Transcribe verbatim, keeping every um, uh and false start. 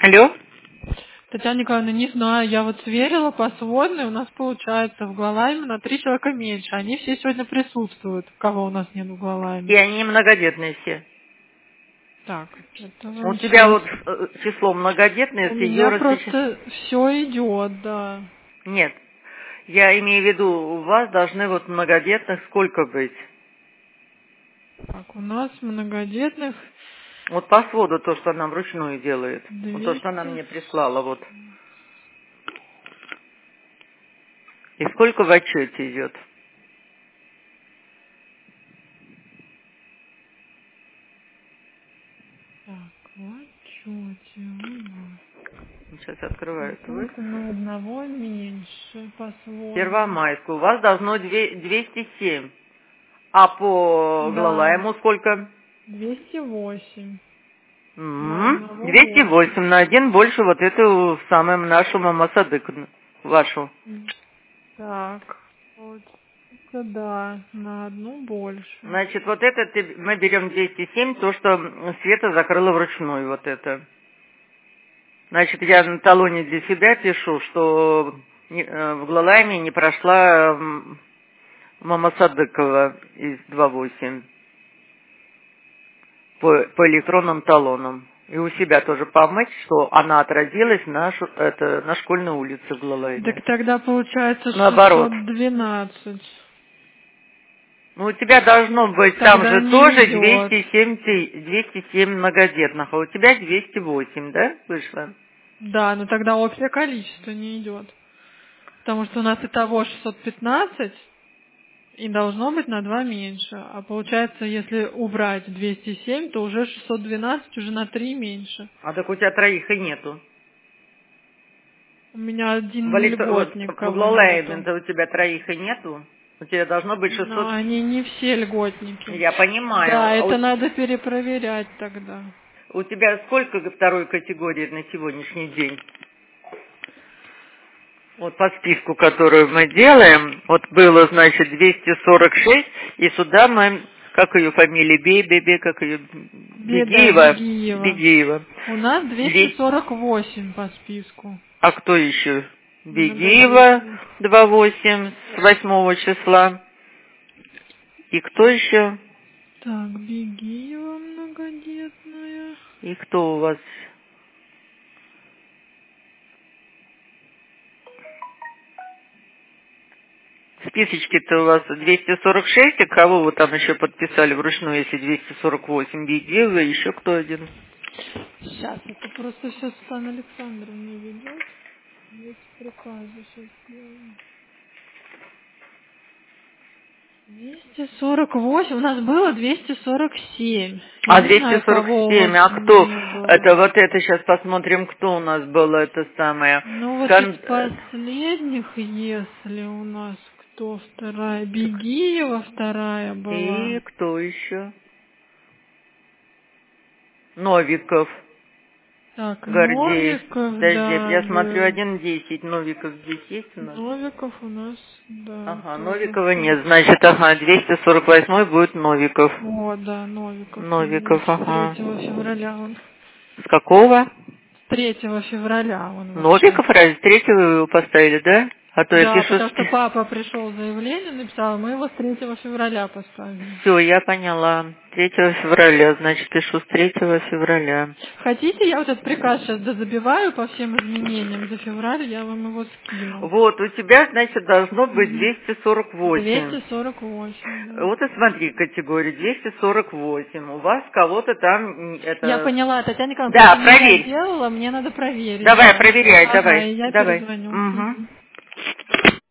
Алло? Татьяна Николаевна, не знаю, я вот сверила по сводной, у нас получается в Глалайме на три человека меньше. Они все сегодня присутствуют, кого у нас нет в Глалайме. И они многодетные все. Так, это У вам тебя сейчас. вот э, число многодетное, У с ее меня рассвещением. просто все идет, да. Нет. Я имею в виду, у вас должны вот многодетных сколько быть? Так, у нас многодетных Вот по своду то, что она вручную делает. Вот то, что она двести. мне прислала, вот. И сколько в отчете идет? Так, в отчете у нас. Сейчас открываю твой. Только на одного меньше по сводной. Первомайскую. У вас должно две- двести семь. А по Да, Глалаему сколько? двести восемь. На М, одного двести больше. восемь. На один больше вот эту самую нашу мамасадык вашу. Так, вот. Это да, на одну больше. Значит, вот это ты- мы берем двести семь, то, что Света закрыла вручную, вот это. Значит, я на талоне для себя пишу, что не- э, в Глалайме не прошла м, мама Садыкова из два восемь по, по электронным талонам. И у себя тоже помыть, что она отразилась на, шу- это, на школьной улице в Глалайме. Так тогда получается Наоборот. шестьсот двенадцать. Ну, у тебя должно быть там Тогда же не тоже идет. двести семь, ти- двести семь многодетных, а у тебя двести восемь, да, вышло? Да, но тогда общее количество не идет. Потому что у нас и того шестьсот пятнадцать, и должно быть на два меньше. А получается, если убрать двести семь, то уже шестьсот двенадцать уже на три меньше. А так у тебя троих и нету. У меня В, один электро... вот, льготник, в кого нету. Глалайме у тебя троих и нету. У тебя должно быть Но шестьсот. они не все льготники. Я понимаю. Да, А это у... надо перепроверять тогда. у тебя сколько второй категории на сегодняшний день? Вот по списку, которую мы делаем, вот было, значит, двести сорок шесть, и сюда мы, как ее фамилия, Бе-Бе-Бе, как ее, Беда Бегиева, Бегиева. Бегиева. У нас двести Две- сорок восемь по списку. А кто еще? Бегиева, Многодетных. два восемь, с восьмого числа. И кто еще? Так, Бегиева многодетная. И кто у вас? Списочки-то у вас двести сорок шесть, а кого вы там еще подписали вручную, если двести сорок восемь? Бегиева, еще кто один? Сейчас, это просто все Светлана Александровна ведет. Эти приказы сейчас сделаем. двести сорок восемь. У нас было двести сорок семь. Я А не знаю, кого у вас двести сорок семь, а кто? не было. Это вот это сейчас посмотрим, кто у нас был, это самое. Ну вот из Кон- последних, если у нас кто вторая? Бегиева вторая была. И кто еще? Новиков. Так, Гордеев. Новиков, Подожди, да, я смотрю, был. один десять. Новиков здесь есть у нас? Новиков у нас, да, Ага, тоже. Новикова нет. Значит, ага, двести сорок восемь будет Новиков. О, да, Новиков Новиков, есть. ага. третьего февраля он. С какого? третьего февраля он вообще. Новиков, разве третьего вы его поставили, да? А то я Да, пишу... потому что папа пришел заявление, написал, мы его с третьего февраля поставили. Все, я поняла. Третьего февраля, значит, пишу с третьего февраля. Хотите, я вот этот приказ сейчас дозабиваю по всем изменениям за февраль, я вам его скину. Вот, у тебя, значит, должно быть Мгм. двести сорок восемь. двести сорок восемь, да. Вот и смотри, категория двести сорок восемь. У вас кого-то там, м, Я это... поняла, Татьяна Николаевна, Да, просто не я проверь. делала, мне надо проверить, Давай, да. проверяй, Ага, давай, и я давай. перезвоню. Угу. Мгм.